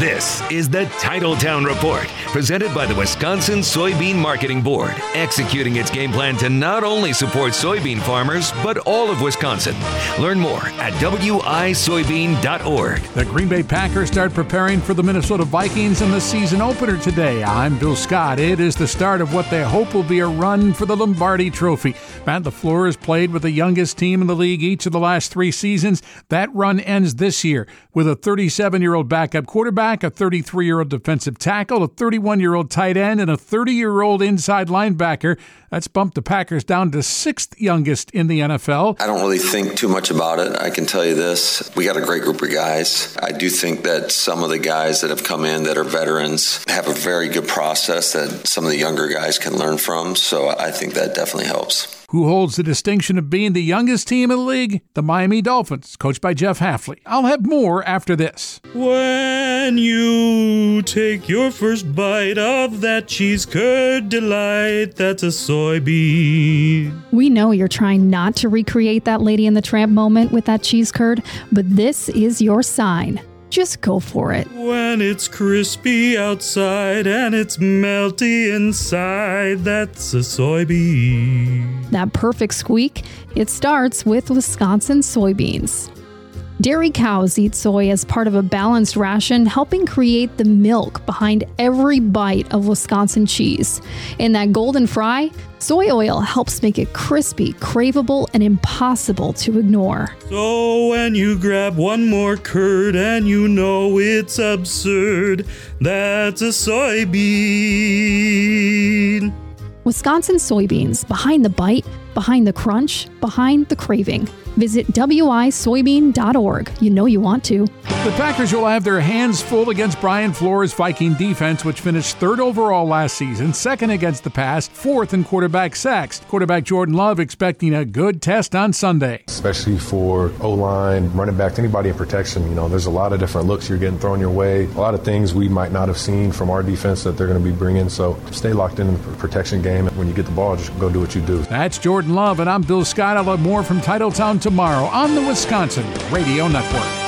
This is the Titletown Report, presented by the Wisconsin Soybean Marketing Board, executing its game plan to not only support soybean farmers, but all of Wisconsin. Learn more at wisoybean.org. The Green Bay Packers start preparing for the Minnesota Vikings in the season opener today. I'm Bill Scott. It is the start of what they hope will be a run for the Lombardi Trophy. Matt LaFleur has played with the youngest team in the league each of the last 3 seasons. That run ends this year with a 37-year-old backup quarterback, a 33-year-old defensive tackle, a 31-year-old tight end, and a 30-year-old inside linebacker. That's bumped the Packers down to 6th youngest in the NFL. I don't really think too much about it. I can tell you this. We got a great group of guys. I do think that some of the guys that have come in that are veterans have a very good process that some of the younger guys can learn from. So I think that definitely helps. Who holds the distinction of being the youngest team in the league? The Miami Dolphins, coached by Jeff Hafley. I'll have more after this. When you take your first bite of that cheese curd delight, that's a soybean. We know you're trying not to recreate that Lady and the Tramp moment with that cheese curd, but this is your sign. Just go for it. When it's crispy outside and it's melty inside, that's a soybean. That perfect squeak, it starts with Wisconsin soybeans. Dairy cows eat soy as part of a balanced ration, helping create the milk behind every bite of Wisconsin cheese. In that golden fry, soy oil helps make it crispy, craveable, and impossible to ignore. So when you grab one more curd and you know it's absurd, that's a soybean. Wisconsin soybeans, behind the bite, behind the crunch, behind the craving. Visit wisoybean.org. You know you want to. The Packers will have their hands full against Brian Flores' Viking defense, which finished 3rd overall last season, 2nd against the pass, 4th in quarterback sacks. Quarterback Jordan Love expecting a good test on Sunday. Especially for O-line, running back, anybody in protection, there's a lot of different looks you're getting thrown your way. A lot of things we might not have seen from our defense that they're going to be bringing. So stay locked in the protection game. When you get the ball, just go do what you do. That's Jordan Love, and I'm Bill Scott. I'll have more from Titletown tomorrow on the Wisconsin Radio Network.